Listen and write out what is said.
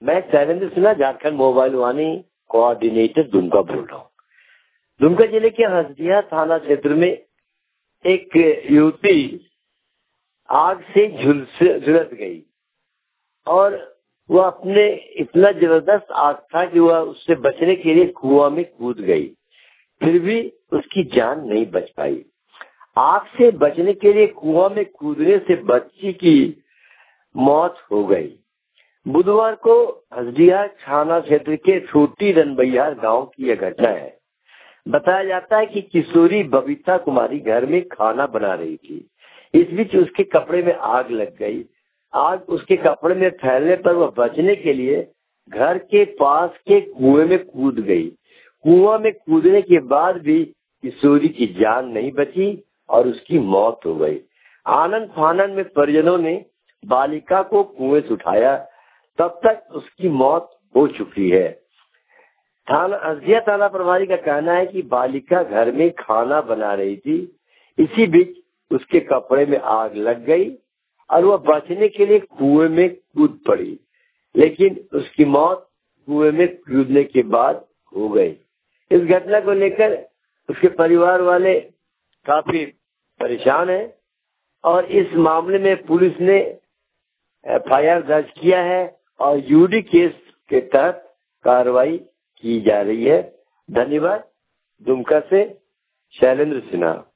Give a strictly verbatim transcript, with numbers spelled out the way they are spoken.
मैं Shailendra Sinha, Jharkhand mobile Vani coordinator Dumka बोल रहा हूँ। दुमका जिले के हसदिया थाना क्षेत्र में एक युवती आग से झुलस झुलस गई और वह अपने इतना जबरदस्त आग था कि वह उससे बचने के लिए कुआं में कूद गई, फिर भी उसकी जान नहीं बच पाई। आग से बचने के लिए कुआं में कूदने से बच्ची की मौत हो गई। बुधवार को हसदिया थाना क्षेत्र के छोटी रनबैयार गांव की यह घटना है। बताया जाता है कि किशोरी बबीता कुमारी घर में खाना बना रही थी। इस बीच उसके कपड़े में आग लग गई। आग उसके कपड़े में फैलने पर वह बचने के लिए घर के पास के कुएं में कूद गई। कुआं में कूदने के बाद भी किशोरी की जान नहीं बची और उसकी मौत हो गई। आनंद फानन में परिजनों ने बालिका को कुएं से उठाया, तब तक उसकी मौत हो चुकी है। थाना हसदिया थाना प्रभारी का कहना है कि बालिका घर में खाना बना रही थी, इसी बीच उसके कपड़े में आग लग गई और वह बचने के लिए कुएं में कूद पड़ी, लेकिन उसकी मौत कुएं में कूदने के बाद हो गई। इस घटना को लेकर उसके परिवार वाले काफी परेशान हैं और इस मामले में पुलिस ने एफ आई आर दर्ज किया है और यूडी केस के तहत कार्रवाई की जा रही है। धन्यवाद। दुमका से शैलेंद्र सिन्हा।